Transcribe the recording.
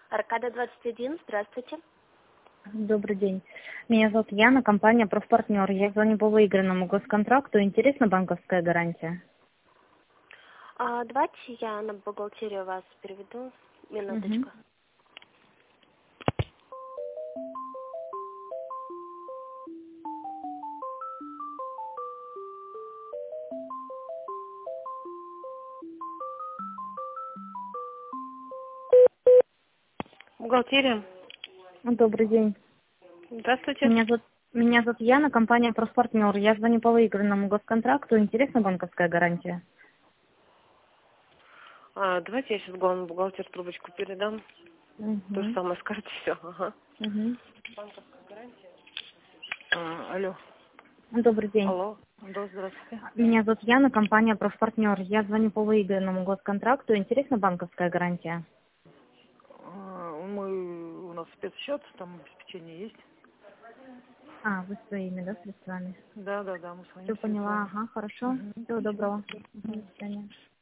Аркада 21, здравствуйте. Добрый день. Меня зовут Яна, компания «Профпартнер». Я звоню по выигранному госконтракту. Интересна банковская гарантия? Давайте я на бухгалтерию вас переведу. Угу. Минуточку. Бухгалтерия. Добрый день. Здравствуйте. Меня зовут Яна, компания «Профпартнер». Я звоню по выигранному госконтракту. Интересна банковская гарантия? Давайте я сейчас главный бухгалтер трубочку передам. То же Угу. самое скажете, все. Ага. Угу. Банковская гарантия. Алло. Добрый день. Алло. Да, здравствуйте. Меня зовут Яна, компания «Профпартнер». Я звоню по выигранному госконтракту. Интересна банковская гарантия? У нас спецсчет, там обеспечение есть. Вы своими, да, средствами? Да, мы с вами Все все поняла. Ага, хорошо. Угу. Всего доброго. До свидания.